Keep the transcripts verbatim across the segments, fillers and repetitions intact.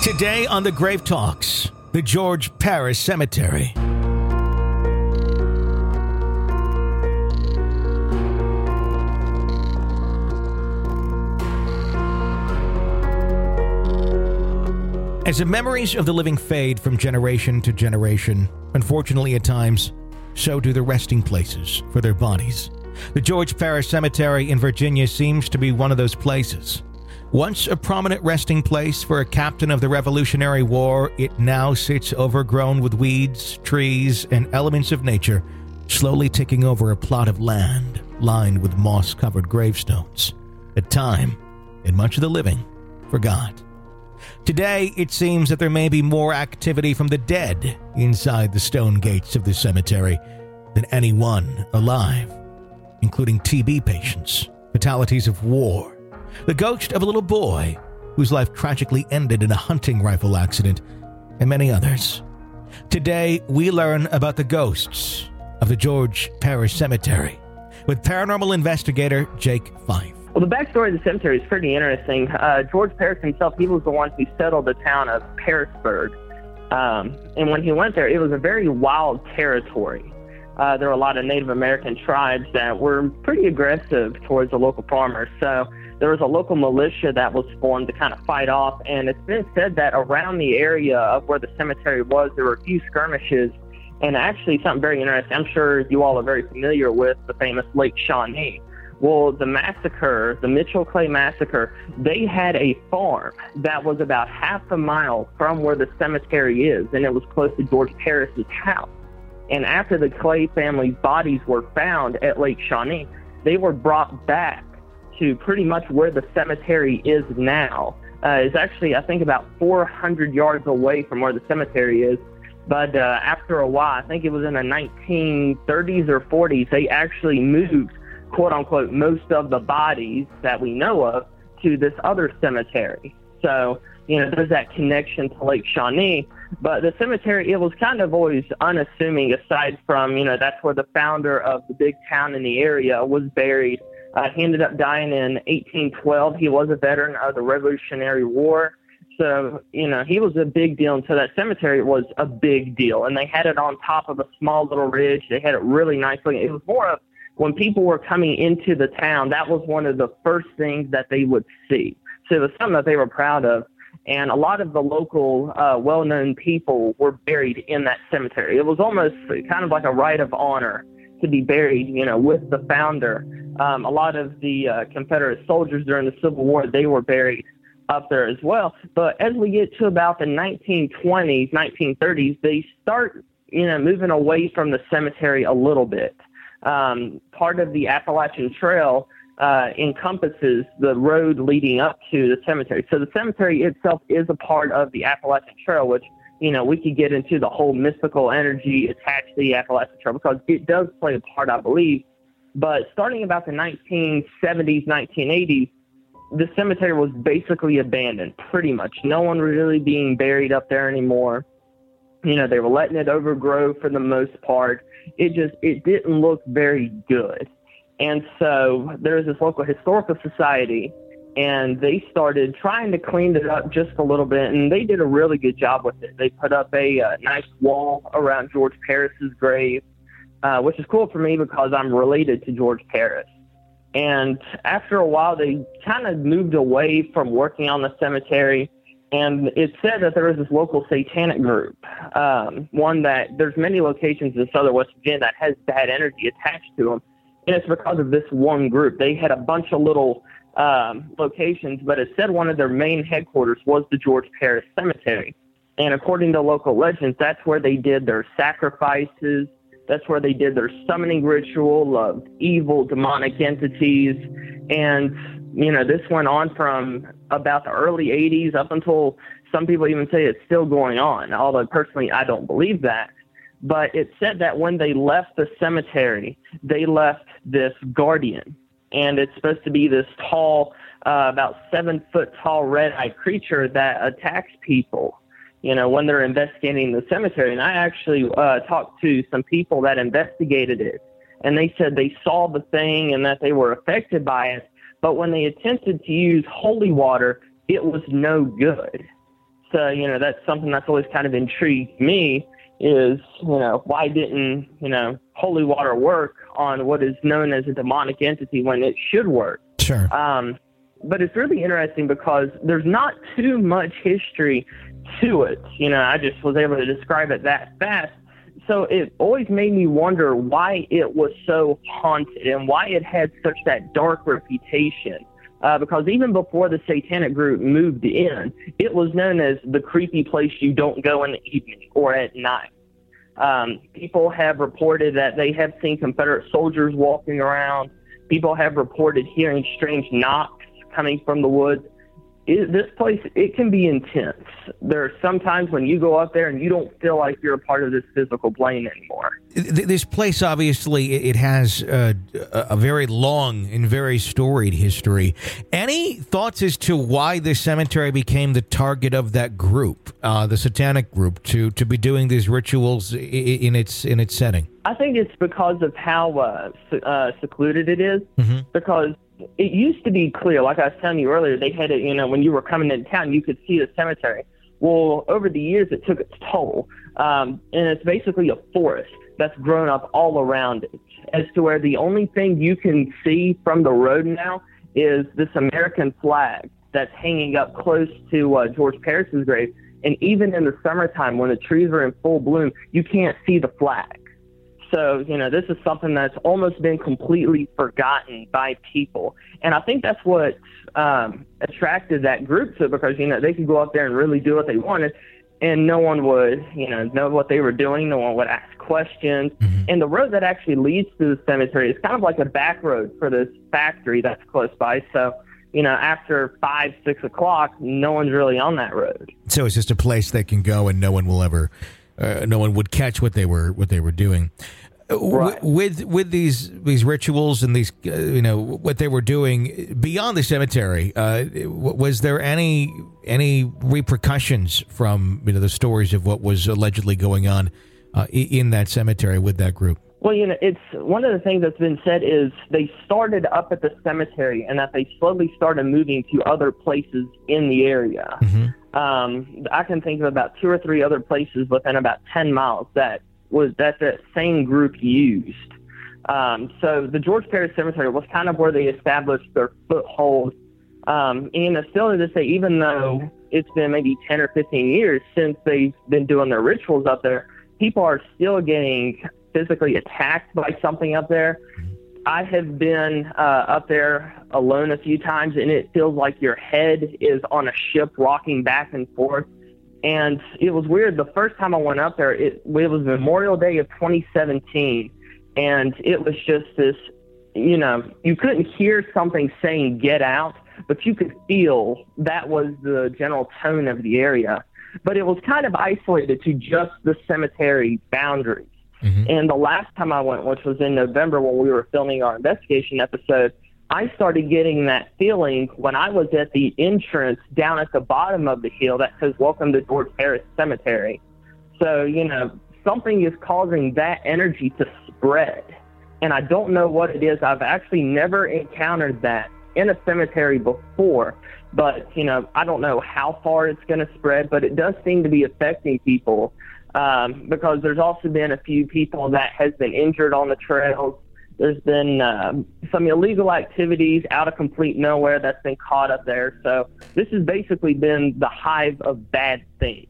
Today on the Grave Talks, the George Paris Cemetery. As the memories of the living fade from generation to generation, unfortunately at times, so do the resting places for their bodies. The George Paris Cemetery in Virginia seems to be one of those places. Once a prominent resting place for a captain of the Revolutionary War, it now sits overgrown with weeds, trees, and elements of nature, slowly taking over a plot of land lined with moss-covered gravestones. A time in much of the living forgot. Today, it seems that there may be more activity from the dead inside the stone gates of the cemetery than anyone alive, including T B patients, fatalities of war, the ghost of a little boy whose life tragically ended in a hunting rifle accident, and many others. Today, we learn about the ghosts of the George Paris Cemetery with paranormal investigator Jake Fife. Well, the backstory of the cemetery is pretty interesting. Uh, George Paris himself, he was the one who settled the town of Parisburg. Um, and when he went there, it was a very wild territory. Uh, there were a lot of Native American tribes that were pretty aggressive towards the local farmers. So there was a local militia that was formed to kind of fight off. And it's been said that around the area of where the cemetery was, there were a few skirmishes. And actually something very interesting, I'm sure you all are very familiar with the famous Lake Shawnee. Well, the massacre, the Mitchell Clay Massacre, they had a farm that was about half a mile from where the cemetery is, and it was close to George Paris's house. And after the Clay family's bodies were found at Lake Shawnee, they were brought back to pretty much where the cemetery is now. Uh, it's actually, I think, about four hundred yards away from where the cemetery is. But uh, after a while, I think it was in the nineteen thirties or forties, they actually moved, quote-unquote, most of the bodies that we know of to this other cemetery. So, you know, there's that connection to Lake Shawnee. But the cemetery, it was kind of always unassuming, aside from, you know, that's where the founder of the big town in the area was buried. Uh, he ended up dying in eighteen twelve. He was a veteran of the Revolutionary War. So, you know, he was a big deal. And so that cemetery was a big deal. And they had it on top of a small little ridge. They had it really nice looking. It was more of, when people were coming into the town, that was one of the first things that they would see. So it was something that they were proud of. And a lot of the local uh, well-known people were buried in that cemetery. It was almost kind of like a right of honor to be buried, you know, with the founder. Um, a lot of the uh, Confederate soldiers during the Civil War, they were buried up there as well. But as we get to about the nineteen twenties, nineteen thirties, they start, you know, moving away from the cemetery a little bit. Um, part of the Appalachian Trail uh, encompasses the road leading up to the cemetery. So the cemetery itself is a part of the Appalachian Trail, which, you know, we could get into the whole mystical energy attached to the Appalachian Trail because it does play a part, I believe. But starting about the nineteen seventies, nineteen eighties, the cemetery was basically abandoned, pretty much. No one really being buried up there anymore. You know, they were letting it overgrow for the most part. It just, it didn't look very good. And so there's this local historical society, and they started trying to clean it up just a little bit, and they did a really good job with it. They put up a uh, nice wall around George Paris's grave, uh, which is cool for me because I'm related to George Paris. And after a while, they kind of moved away from working on the cemetery. And it said that there was this local satanic group, um, one that there's many locations in southern West Virginia that has bad energy attached to them. And it's because of this one group. They had a bunch of little um, locations, but it said one of their main headquarters was the George Paris Cemetery. And according to local legends, that's where they did their sacrifices. That's where they did their summoning ritual of evil demonic entities. And, you know, this went on from about the early eighties up until some people even say it's still going on, although personally I don't believe that. But it said that when they left the cemetery, they left this guardian. And it's supposed to be this tall, uh, about seven foot tall red-eyed creature that attacks people, you know, when they're investigating the cemetery. And I actually uh, talked to some people that investigated it, and they said they saw the thing and that they were affected by it. But when they attempted to use holy water, it was no good. So, you know, that's something that's always kind of intrigued me is, you know, why didn't, you know, holy water work on what is known as a demonic entity when it should work? Sure. Um, but it's really interesting because there's not too much history to it. You know, I just was able to describe it that fast. So it always made me wonder why it was so haunted and why it had such that dark reputation. Uh, because even before the satanic group moved in, it was known as the creepy place you don't go in the evening or at night. Um, people have reported that they have seen Confederate soldiers walking around. People have reported hearing strange knocks coming from the woods. It, this place, it can be intense. There are some times when you go up there and you don't feel like you're a part of this physical plane anymore. This place, obviously, it has uh, a very long and very storied history. Any thoughts as to why this cemetery became the target of that group, uh, the satanic group, to, to be doing these rituals in its in its setting? I think it's because of how uh, uh, secluded it is, mm-hmm. because it used to be clear, like I was telling you earlier, they had it, you know, when you were coming into town, you could see the cemetery. Well, over the years, it took its toll, um, and it's basically a forest that's grown up all around it, as to where the only thing you can see from the road now is this American flag that's hanging up close to uh, George Paris's grave. And even in the summertime, when the trees are in full bloom, you can't see the flag. So, you know, this is something that's almost been completely forgotten by people. And I think that's what um, attracted that group to it, because, you know, they could go up there and really do what they wanted, and no one would, you know, know what they were doing. No one would ask questions. Mm-hmm. And the road that actually leads to the cemetery is kind of like a back road for this factory that's close by. So, you know, after five, six o'clock, no one's really on that road. So it's just a place they can go and no one will ever, uh, no one would catch what they were, what they were doing. Right. With with these these rituals and these uh, you know what they were doing beyond the cemetery, uh, was there any any repercussions from you know the stories of what was allegedly going on uh, in that cemetery with that group? Well, you know, it's one of the things that's been said is they started up at the cemetery and that they slowly started moving to other places in the area. Mm-hmm. Um, I can think of about two or three other places within about ten miles that was that that same group used. Um, so the George Paris Cemetery was kind of where they established their foothold. Um, and still to this day, even though it's been maybe ten or fifteen years since they've been doing their rituals up there, people are still getting physically attacked by something up there. I have been uh, up there alone a few times, and it feels like your head is on a ship rocking back and forth. And it was weird. The first time I went up there, it, it was Memorial Day of twenty seventeen, and it was just this, you know, you couldn't hear something saying get out, but you could feel that was the general tone of the area. But it was kind of isolated to just the cemetery boundaries. Mm-hmm. And the last time I went, which was in November when we were filming our investigation episode, I started getting that feeling when I was at the entrance down at the bottom of the hill that says, "Welcome to George Paris Cemetery." So, you know, something is causing that energy to spread. And I don't know what it is. I've actually never encountered that in a cemetery before. But, you know, I don't know how far it's going to spread, but it does seem to be affecting people. Um, because there's also been a few people that has been injured on the trails. There's been uh, some illegal activities out of complete nowhere that's been caught up there. So this has basically been the hive of bad things.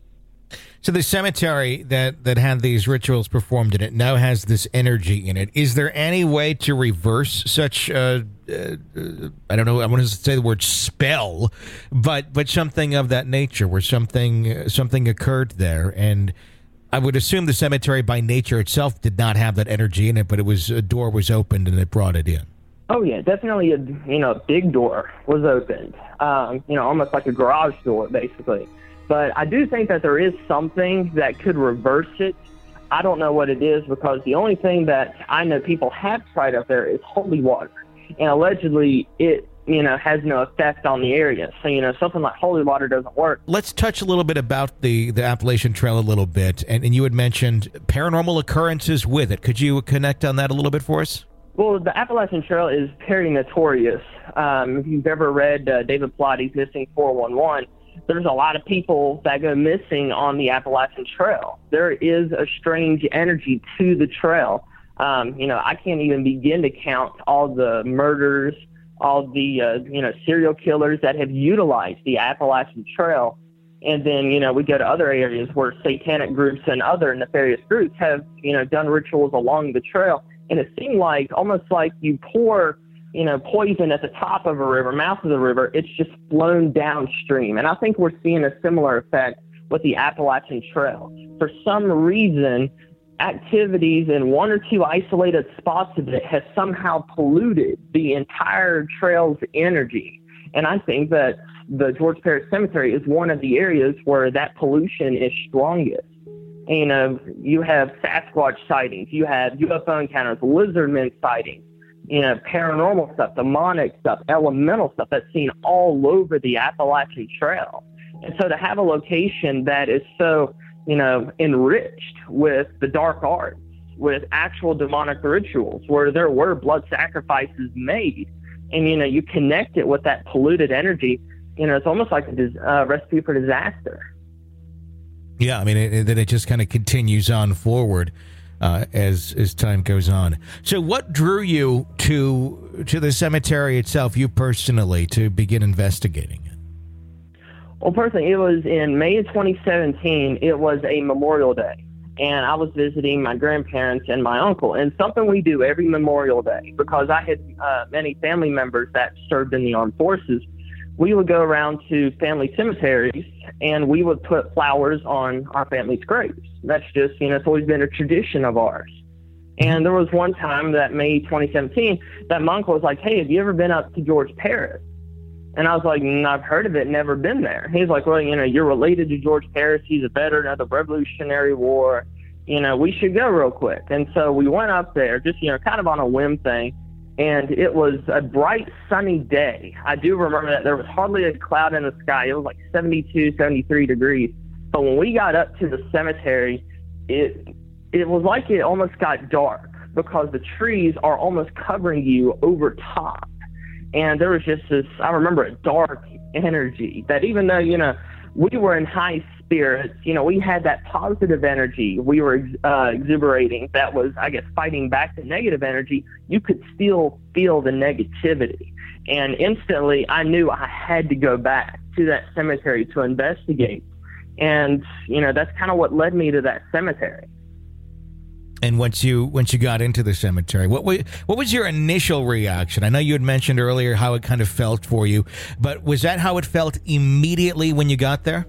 So the cemetery that, that had these rituals performed in it now has this energy in it. Is there any way to reverse such, uh, uh, I don't know, I want to say the word spell, but but something of that nature where something something occurred there? And I would assume the cemetery by nature itself did not have that energy in it, but it was a door was opened and it brought it in. Oh, yeah, definitely a, you know, a big door was opened, um, you know, almost like a garage door, basically. But I do think that there is something that could reverse it. I don't know what it is, because the only thing that I know people have tried up there is holy water. And allegedly it, you know, has no effect on the area. So, you know, something like holy water doesn't work. Let's touch a little bit about the, the Appalachian Trail a little bit. And, and you had mentioned paranormal occurrences with it. Could you connect on that a little bit for us? Well, the Appalachian Trail is very notorious. Um, if you've ever read uh, David Plotty's Missing four one one, there's a lot of people that go missing on the Appalachian Trail. There is a strange energy to the trail. Um, you know, I can't even begin to count all the murders, all the, uh, you know, serial killers that have utilized the Appalachian Trail. And then, you know, we go to other areas where satanic groups and other nefarious groups have, you know, done rituals along the trail. And it seemed like almost like you pour, you know, poison at the top of a river, mouth of the river, it's just flown downstream. And I think we're seeing a similar effect with the Appalachian Trail. For some reason, activities in one or two isolated spots of it has somehow polluted the entire trail's energy. And I think that the George Parish Cemetery is one of the areas where that pollution is strongest. And, you know, you have Sasquatch sightings, you have U F O encounters, lizardmen sightings, you know, paranormal stuff, demonic stuff, elemental stuff that's seen all over the Appalachian Trail. And so to have a location that is so, you know, enriched with the dark arts, with actual demonic rituals, where there were blood sacrifices made, and, you know, you connect it with that polluted energy, you know, it's almost like a dis- uh, recipe for disaster. Yeah, I mean, it, that it just kind of continues on forward uh, as as time goes on. So what drew you to to the cemetery itself, you personally, to begin investigating it? Well, personally, it was in May of twenty seventeen. It was a Memorial Day, and I was visiting my grandparents and my uncle, and something we do every Memorial Day, because I had uh, many family members that served in the armed forces. We would go around to family cemeteries, and we would put flowers on our family's graves. That's just, you know, it's always been a tradition of ours. And there was one time that May twenty seventeen that my uncle was like, "Hey, have you ever been up to George Parish?" And I was like, mm, "I've heard of it, never been there." He's like, "Well, you know, you're related to George Parish. He's a veteran of the Revolutionary War. You know, we should go real quick." And so we went up there, just, you know, kind of on a whim thing. And it was a bright, sunny day. I do remember that there was hardly a cloud in the sky. It was like seventy-two, seventy-three degrees. But when we got up to the cemetery, it it was like it almost got dark, because the trees are almost covering you over top. And there was just this, I remember, a dark energy that, even though, you know, we were in high spirits, you know, we had that positive energy we were uh, exuberating that was, I guess, fighting back the negative energy, you could still feel the negativity. And instantly I knew I had to go back to that cemetery to investigate. And, you know, that's kind of what led me to that cemetery. And once you once you got into the cemetery, what was, what was your initial reaction? I know you had mentioned earlier how it kind of felt for you, but was that how it felt immediately when you got there?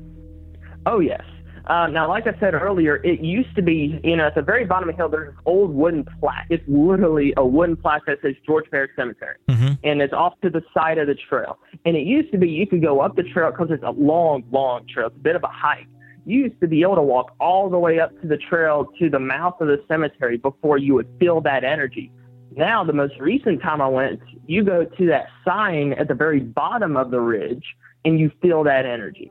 Oh, yes. Uh, now, like I said earlier, it used to be, you know, at the very bottom of the hill, there's this old wooden plaque. It's literally a wooden plaque that says George Parish Cemetery. Mm-hmm. And it's off to the side of the trail. And it used to be you could go up the trail, because it's a long, long trail. It's a bit of a hike. You used to be able to walk all the way up to the trail to the mouth of the cemetery before you would feel that energy. Now, the most recent time I went, you go to that sign at the very bottom of the ridge, and you feel that energy.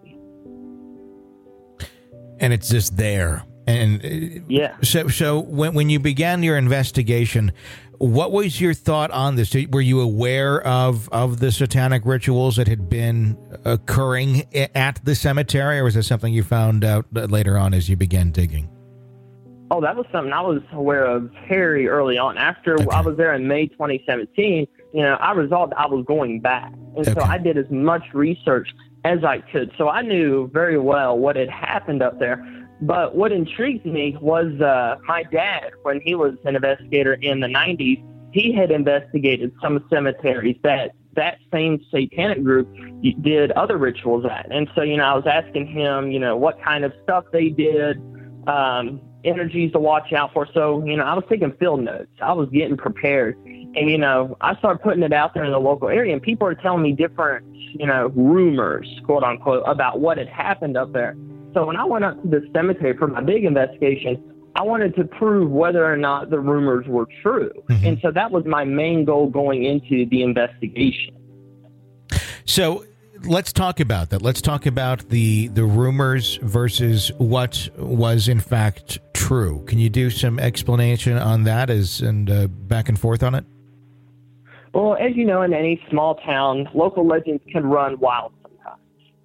And it's just there. And yeah. So, so when when you began your investigation, what was your thought on this? Were you aware of, of the satanic rituals that had been occurring at the cemetery, or was that something you found out later on as you began digging? Oh, that was something I was aware of very early on. After okay. I was there in May twenty seventeen, you know, I resolved I was going back. And okay. so I did as much research as I could. So I knew very well what had happened up there. But what intrigued me was uh, my dad, when he was an investigator in the nineties, he had investigated some cemeteries that that same satanic group did other rituals at. And so, you know, I was asking him, you know, what kind of stuff they did, um, energies to watch out for. So, you know, I was taking field notes. I was getting prepared. And, you know, I started putting it out there in the local area, and people are telling me different, you know, rumors, quote unquote, about what had happened up there. So when I went up to the cemetery for my big investigation, I wanted to prove whether or not the rumors were true. Mm-hmm. And so that was my main goal going into the investigation. So let's talk about that. Let's talk about the the rumors versus what was in fact true. Can you do some explanation on that as and uh, back and forth on it? Well, as you know, in any small town, local legends can run wild sometimes.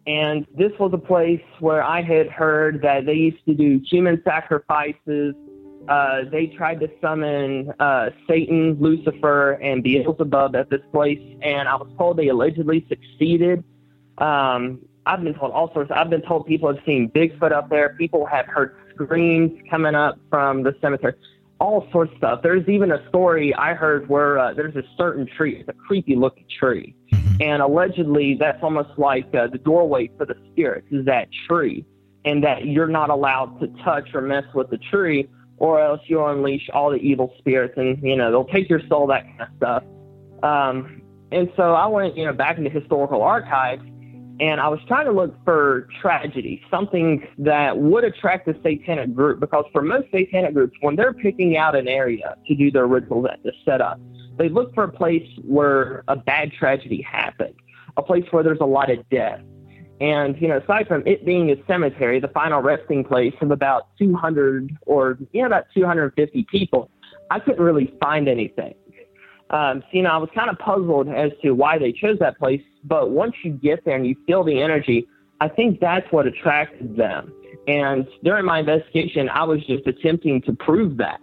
And this was a place where I had heard that they used to do human sacrifices. Uh, they tried to summon uh, Satan, Lucifer, and Beelzebub at this place, and I was told they allegedly succeeded. Um, I've been told all sorts. I've been told people have seen Bigfoot up there. People have heard screams coming up from the cemetery, all sorts of stuff. There's even a story I heard where uh, there's a certain tree. It's a creepy-looking tree, and allegedly that's almost like uh, the doorway for the spirits is that tree, and that you're not allowed to touch or mess with the tree, or else you'll unleash all the evil spirits, and, you know, they'll take your soul, that kind of stuff. Um, and so I went, you know, back into historical archives, and I was trying to look for tragedy, something that would attract the satanic group, because for most satanic groups, when they're picking out an area to do their ritual event, to set up, they look for a place where a bad tragedy happened, a place where there's a lot of death. And, you know, aside from it being a cemetery, the final resting place of about two hundred or, you know, about two hundred fifty people, I couldn't really find anything. Um, so, you know, I was kind of puzzled as to why they chose that place. But once you get there and you feel the energy, I think that's what attracted them. And during my investigation, I was just attempting to prove that.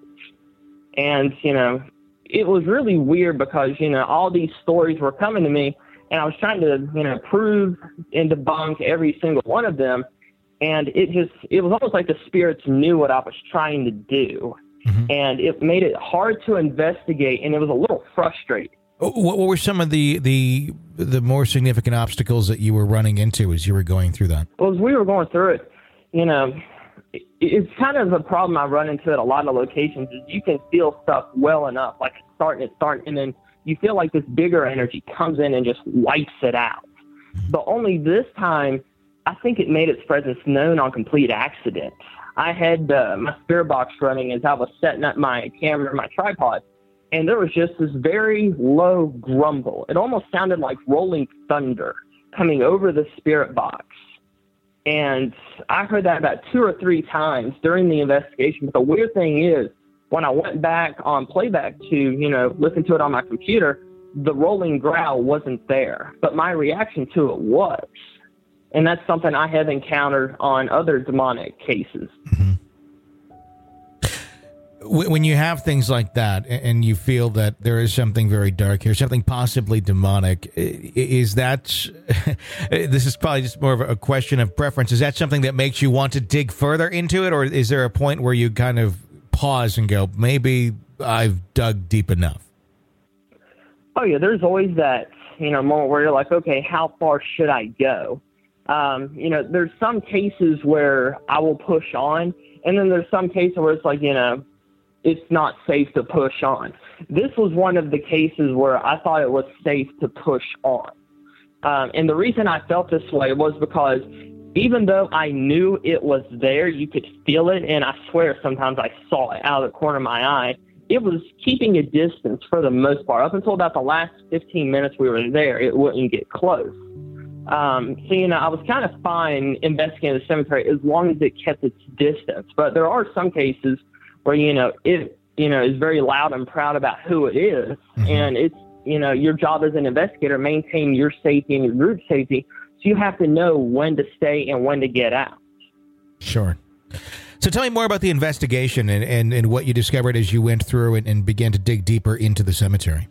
And, you know, it was really weird because, you know, all these stories were coming to me, and I was trying to, you know, prove and debunk every single one of them. And it just, it was almost like the spirits knew what I was trying to do. Mm-hmm. And it made it hard to investigate, and it was a little frustrating. What were some of the, the, the more significant obstacles that you were running into as you were going through that? Well, as we were going through it, you know, it, it's kind of a problem I run into at a lot of locations is you can feel stuff well enough, like it's starting, it's starting, and then you feel like this bigger energy comes in and just wipes it out. But only this time, I think it made its presence known on complete accident. I had uh, my spirit box running as I was setting up my camera and my tripod, and there was just this very low grumble. It almost sounded like rolling thunder coming over the spirit box. And I heard that about two or three times during the investigation. But the weird thing is, when I went back on playback to, you know, listen to it on my computer, the rolling growl wasn't there, but my reaction to it was. And that's something I have encountered on other demonic cases. Mm-hmm. When you have things like that and you feel that there is something very dark here, something possibly demonic, is that, this is probably just more of a question of preference, is that something that makes you want to dig further into it, or is there a point where you kind of pause and go, maybe I've dug deep enough? Oh, yeah, there's always that, you know, moment where you're like, okay, how far should I go? Um, you know, there's some cases where I will push on, and then there's some cases where it's like, you know, it's not safe to push on. This was one of the cases where I thought it was safe to push on. Um, and the reason I felt this way was because even though I knew it was there, you could feel it, and I swear sometimes I saw it out of the corner of my eye. It was keeping a distance for the most part. Up until about the last fifteen minutes we were there, it wouldn't get close. Um, so, you know, I was kind of fine investigating the cemetery as long as it kept its distance. But there are some cases where, you know, it, you know, is very loud and proud about who it is. Mm-hmm. And it's, you know, your job as an investigator, maintain your safety and your group safety. So you have to know when to stay and when to get out. Sure. So tell me more about the investigation and, and, and what you discovered as you went through and, and began to dig deeper into the cemetery.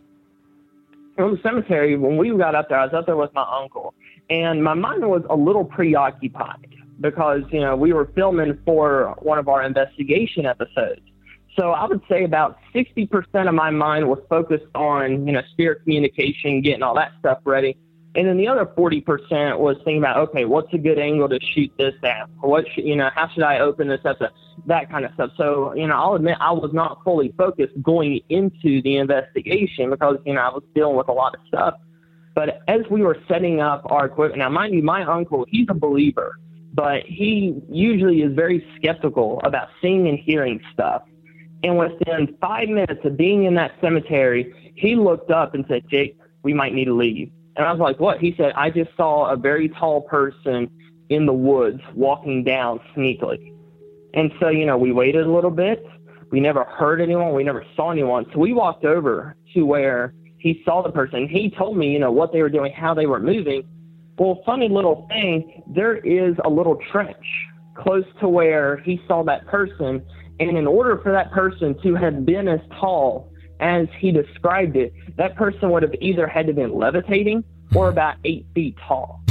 Well, the cemetery, when we got up there, I was up there with my uncle. And my mind was a little preoccupied because, you know, we were filming for one of our investigation episodes. So I would say about sixty percent of my mind was focused on, you know, spirit communication, getting all that stuff ready. And then the other forty percent was thinking about, okay, what's a good angle to shoot this at? What should, you know, how should I open this up? That kind of stuff. So, you know, I'll admit I was not fully focused going into the investigation because, you know, I was dealing with a lot of stuff. But as we were setting up our equipment, now mind you, my uncle, he's a believer, but he usually is very skeptical about seeing and hearing stuff. And within five minutes of being in that cemetery, he looked up and said, Jake, we might need to leave. And I was like, what? He said, I just saw a very tall person in the woods walking down sneakily. And so, you know, we waited a little bit. We never heard anyone. We never saw anyone. So we walked over to where he saw the person. He told me, you know, what they were doing, how they were moving. Well, funny little thing, there is a little trench close to where he saw that person, and in order for that person to have been as tall as he described it, that person would have either had to have been levitating or about eight feet tall.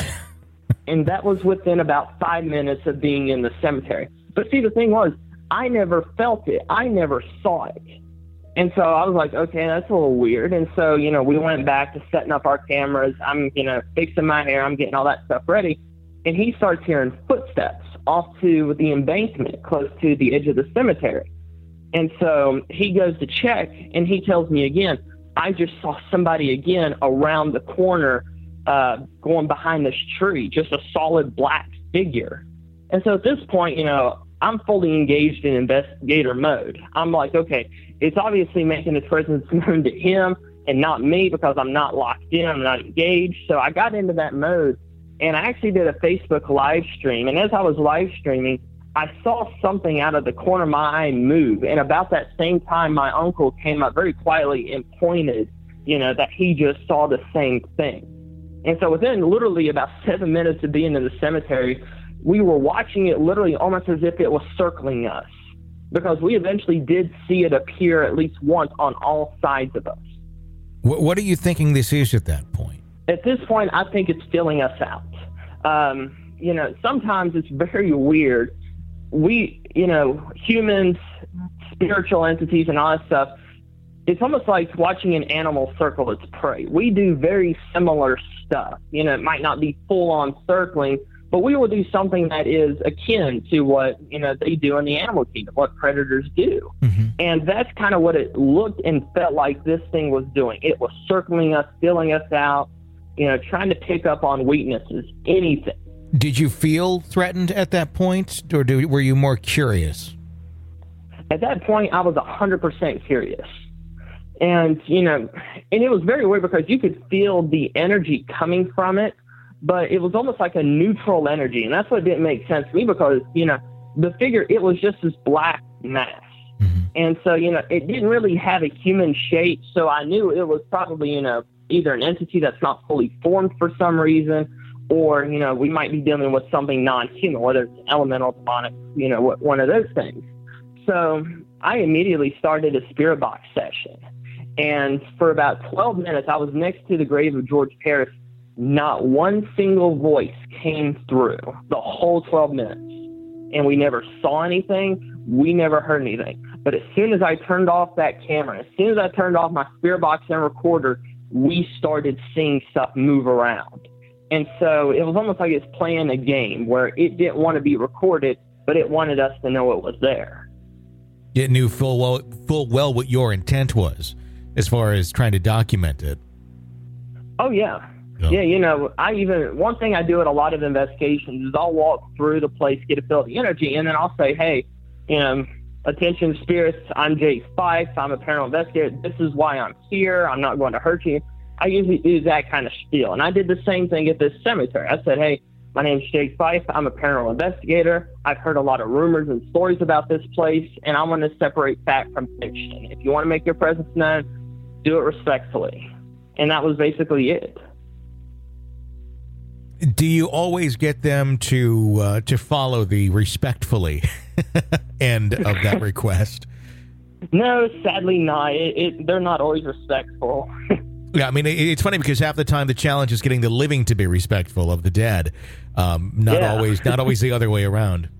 And that was within about five minutes of being in the cemetery. But see, the thing was, I never felt it. I never saw it. And so I was like, okay, that's a little weird. And so, you know, we went back to setting up our cameras. I'm, you know, fixing my hair. I'm getting all that stuff ready. And he starts hearing footsteps off to the embankment close to the edge of the cemetery. And so he goes to check, and he tells me again, I just saw somebody again around the corner uh, going behind this tree, just a solid black figure. And so at this point, you know, I'm fully engaged in investigator mode. I'm like, okay, it's obviously making its presence known to him and not me because I'm not locked in, I'm not engaged. So I got into that mode, and I actually did a Facebook live stream. And as I was live streaming, I saw something out of the corner of my eye move. And about that same time, my uncle came up very quietly and pointed, you know, that he just saw the same thing. And so within literally about seven minutes of being in the cemetery, we were watching it literally almost as if it was circling us, because we eventually did see it appear at least once on all sides of us. What are you thinking this is at that point? At this point, I think it's filling us out. Um, you know, sometimes it's very weird. We, you know, humans, spiritual entities and all that stuff, it's almost like watching an animal circle its prey. We do very similar stuff. You know, it might not be full-on circling, but we will do something that is akin to what, you know, they do in the animal kingdom, what predators do. Mm-hmm. And that's kind of what it looked and felt like this thing was doing. It was circling us, filling us out, you know, trying to pick up on weaknesses, anything. Did you feel threatened at that point, or do, were you more curious? At that point, I was one hundred percent curious. And, you know, and it was very weird because you could feel the energy coming from it, but it was almost like a neutral energy. And that's what didn't make sense to me because, you know, the figure, it was just this black mass. Mm-hmm. And so, you know, it didn't really have a human shape. So I knew it was probably, you know, either an entity that's not fully formed for some reason, or, you know, we might be dealing with something non-human, whether it's elemental, demonic, you know, one of those things. So I immediately started a spirit box session. And for about twelve minutes, I was next to the grave of George Parris. Not one single voice came through the whole twelve minutes. And we never saw anything. We never heard anything. But as soon as I turned off that camera, as soon as I turned off my spirit box and recorder, we started seeing stuff move around. And so it was almost like it's playing a game where it didn't want to be recorded, but it wanted us to know it was there. It knew full well, full well what your intent was as far as trying to document it. Oh, yeah. Oh. Yeah, you know, I even, one thing I do at a lot of investigations is I'll walk through the place, get a feel of the energy, and then I'll say, hey, you know, attention spirits, I'm Jake Fife, I'm a paranormal investigator, this is why I'm here, I'm not going to hurt you. I usually do that kind of spiel. And I did the same thing at this cemetery. I said, hey, my name's Jake Fife, I'm a paranormal investigator, I've heard a lot of rumors and stories about this place, and I want to separate fact from fiction. If you want to make your presence known, do it respectfully. And that was basically it. Do you always get them to uh, to follow the respectfully end of that request? No, sadly not. It, it, they're not always respectful. Yeah, I mean, it, it's funny because half the time the challenge is getting the living to be respectful of the dead. Um, not yeah. always, not always the other way around.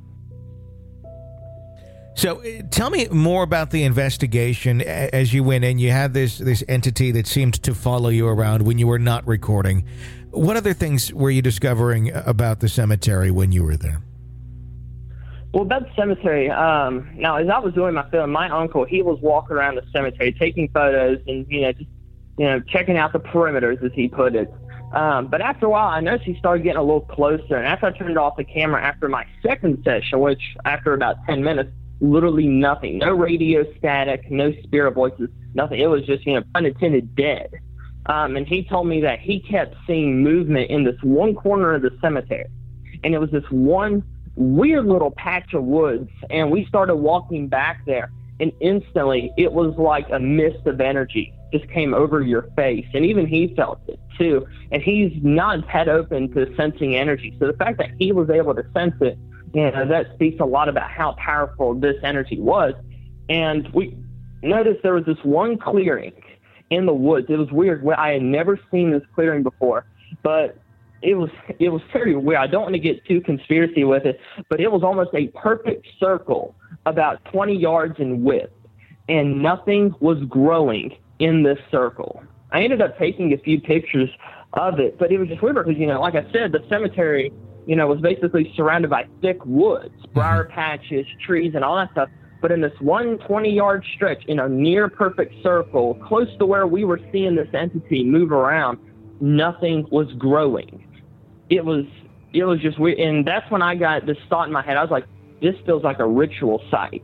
So, uh, tell me more about the investigation. As you went in, you had this this entity that seemed to follow you around when you were not recording. What other things were you discovering about the cemetery when you were there? Well, about the cemetery, um, now, as I was doing my film, my uncle, he was walking around the cemetery, taking photos and, you know, just, you know, checking out the perimeters, as he put it. Um, but after a while, I noticed he started getting a little closer. And after I turned off the camera after my second session, which after about ten minutes, literally nothing, no radio static, no spirit voices, nothing. It was just, you know, pun intended, dead. Um, and he told me that he kept seeing movement in this one corner of the cemetery. And it was this one weird little patch of woods. And we started walking back there. And instantly, it was like a mist of energy just came over your face. And even he felt it. too, and he's not his head open to sensing energy. So the fact that he was able to sense it, you know, that speaks a lot about how powerful this energy was. And we noticed there was this one clearing in the woods. It was weird. I had never seen this clearing before, but it was it was very weird. I don't want to get too conspiracy with it, but it was almost a perfect circle, about twenty yards in width, and nothing was growing in this circle. I ended up taking a few pictures of it, but it was just weird because, you know, like I said, the cemetery, you know, was basically surrounded by thick woods, briar patches, trees, and all that stuff. But in this one twenty-yard stretch, in a near-perfect circle, close to where we were seeing this entity move around, nothing was growing. It was it was just weird. And that's when I got this thought in my head. I was like, this feels like a ritual site.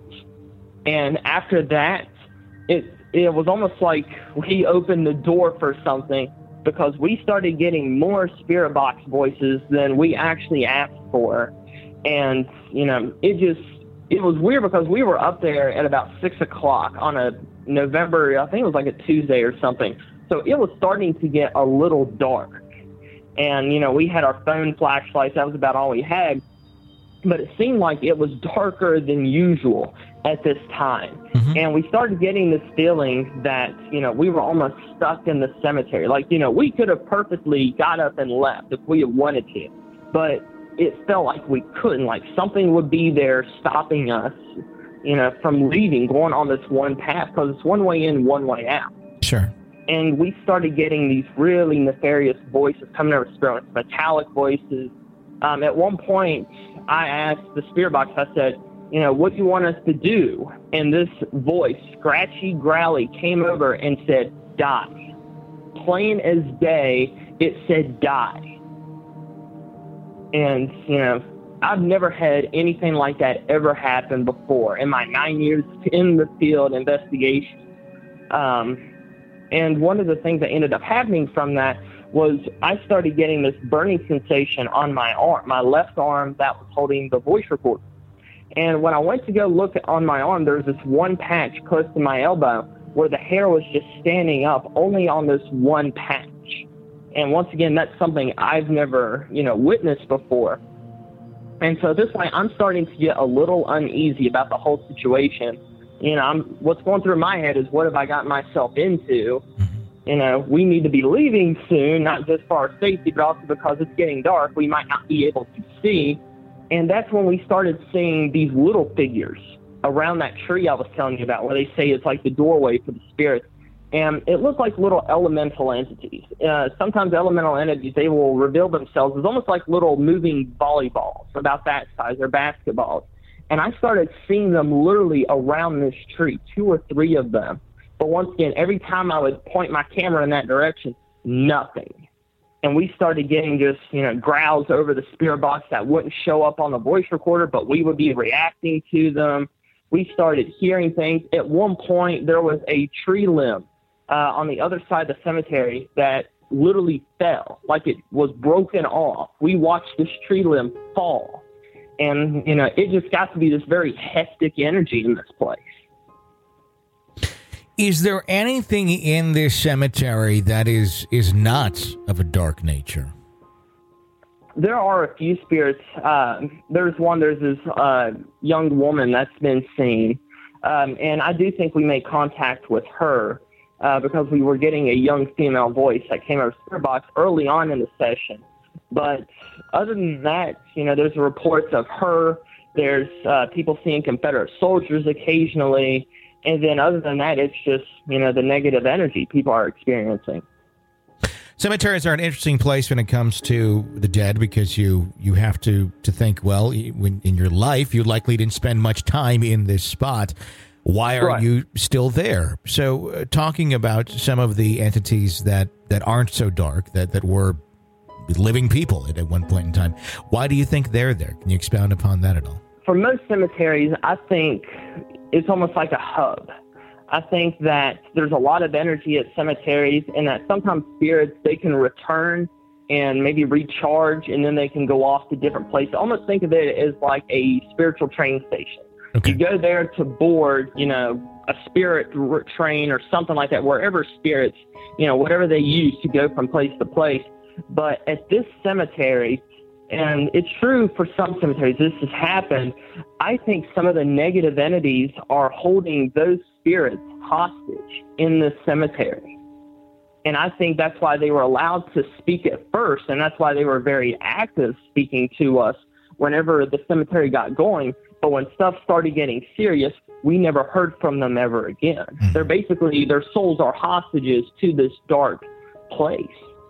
And after that, it it was almost like we opened the door for something, because we started getting more spirit box voices than we actually asked for. And, you know, it just, it was weird because we were up there at about six o'clock on a November, I think it was like a Tuesday or something. So it was starting to get a little dark. And, you know, we had our phone flashlights. That was about all we had. But it seemed like it was darker than usual at this time. Mm-hmm. And we started getting this feeling that, you know, we were almost stuck in the cemetery. Like, you know, we could have perfectly got up and left if we had wanted to. But it felt like we couldn't. Like something would be there stopping us, you know, from leaving, going on this one path, because it's one way in, one way out. Sure. And we started getting these really nefarious voices coming over, spirit, metallic voices. Um, at one point, I asked the spirit box, I said, you know, what do you want us to do? And this voice, scratchy, growly, came over and said, die. Plain as day, it said die. And, you know, I've never had anything like that ever happen before in my nine years in the field investigation. Um, and one of the things that ended up happening from that was I started getting this burning sensation on my arm, my left arm that was holding the voice recorder. And when I went to go look on my arm, there was this one patch close to my elbow where the hair was just standing up only on this one patch. And once again, that's something I've never, you know, witnessed before. And so this way, I'm starting to get a little uneasy about the whole situation. You know, I'm, what's going through my head is, what have I gotten myself into? You know, we need to be leaving soon, not just for our safety, but also because it's getting dark, we might not be able to see. And that's when we started seeing these little figures around that tree I was telling you about, where they say it's like the doorway for the spirits. And it looked like little elemental entities. Uh, sometimes elemental entities, they will reveal themselves as almost like little moving volleyballs, about that size, or basketballs. And I started seeing them literally around this tree, two or three of them. But once again, every time I would point my camera in that direction, nothing. And we started getting just, you know, growls over the spirit box that wouldn't show up on the voice recorder, but we would be reacting to them. We started hearing things. At one point, there was a tree limb uh, on the other side of the cemetery that literally fell, like it was broken off. We watched this tree limb fall. And, you know, it just got to be this very hectic energy in this place. Is there anything in this cemetery that is, is not of a dark nature? There are a few spirits. Uh, there's one, there's this uh, young woman that's been seen. Um, and I do think we made contact with her uh, because we were getting a young female voice that came out of Spirit Box early on in the session. But other than that, you know, there's reports of her. There's uh, people seeing Confederate soldiers occasionally. And then other than that, it's just, you know, the negative energy people are experiencing. Cemeteries are an interesting place when it comes to the dead, because you, you have to, to think, well, when, in your life, you likely didn't spend much time in this spot. Why are right. you still there? So uh, talking about some of the entities that, that aren't so dark, that, that were living people at, at one point in time, why do you think they're there? Can you expound upon that at all? For most cemeteries, I think it's almost like a hub. I think that there's a lot of energy at cemeteries, and that sometimes spirits, they can return and maybe recharge, and then they can go off to different places. Almost think of it as like a spiritual train station, Okay. You go there to board, you know, a spirit train or something like that, wherever spirits, you know, whatever they use to go from place to place. But at this cemetery, and it's true for some cemeteries, this has happened, I think some of the negative entities are holding those spirits hostage in this cemetery. And I think that's why they were allowed to speak at first, and that's why they were very active speaking to us whenever the cemetery got going. But when stuff started getting serious, we never heard from them ever again. Mm-hmm. They're basically, their souls are hostages to this dark place.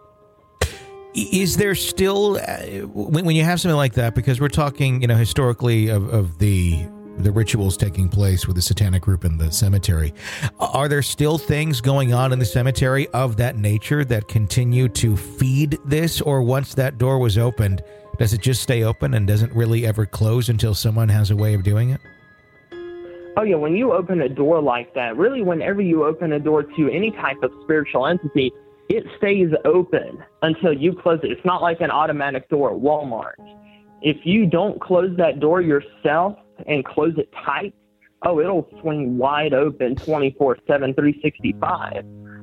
Is there still, uh, when, when you have something like that, because we're talking, you know, historically of, of the the rituals taking place with the satanic group in the cemetery, are there still things going on in the cemetery of that nature that continue to feed this? Or once that door was opened, does it just stay open and doesn't really ever close until someone has a way of doing it? Oh, yeah. When you open a door like that, really, whenever you open a door to any type of spiritual entity, it stays open until you close it. It's not like an automatic door at Walmart. If you don't close that door yourself and close it tight, oh, it'll swing wide open twenty-four seven, three sixty-five.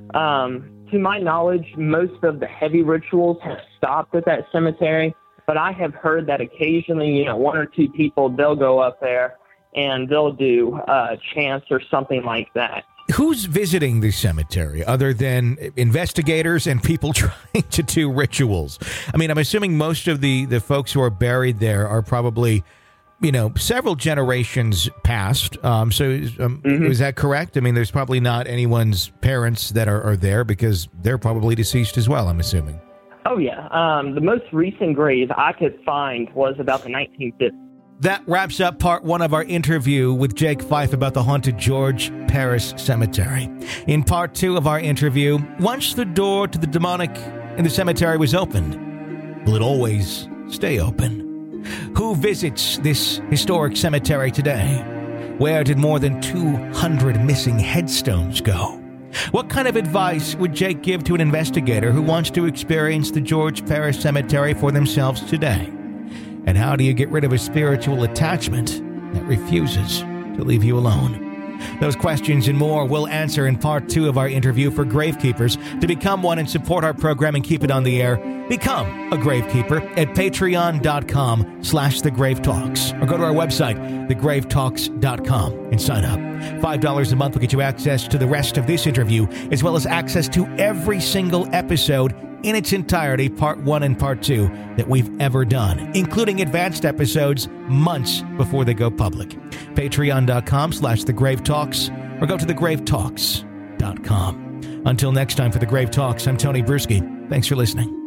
Um, to my knowledge, most of the heavy rituals have stopped at that cemetery, but I have heard that occasionally, you know, one or two people, they'll go up there and they'll do uh, chants or something like that. Who's visiting the cemetery other than investigators and people trying to do rituals? I mean, I'm assuming most of the, the folks who are buried there are probably, you know, several generations past. Um, so um, mm-hmm. Is that correct? I mean, there's probably not anyone's parents that are, are there because they're probably deceased as well, I'm assuming. Oh, yeah. Um, the most recent grave I could find was about the nineteen fifties. That wraps up part one of our interview with Jake Fife about the haunted George Paris Cemetery. In part two of our interview, once the door to the demonic in the cemetery was opened, will it always stay open? Who visits this historic cemetery today? Where did more than two hundred missing headstones go? What kind of advice would Jake give to an investigator who wants to experience the George Paris Cemetery for themselves today? And how do you get rid of a spiritual attachment that refuses to leave you alone? Those questions and more we'll answer in part two of our interview for Gravekeepers. To become one and support our program and keep it on the air, become a Gravekeeper at patreon.com slash The Grave Talks, or go to our website, the grave talks dot com, and sign up. five dollars a month will get you access to the rest of this interview, as well as access to every single episode in its entirety, part one and part two, that we've ever done, including advanced episodes months before they go public. Patreon.com slash The Grave Talks, or go to the grave talks dot com. Until next time for The Grave Talks, I'm Tony Bruschi. Thanks for listening.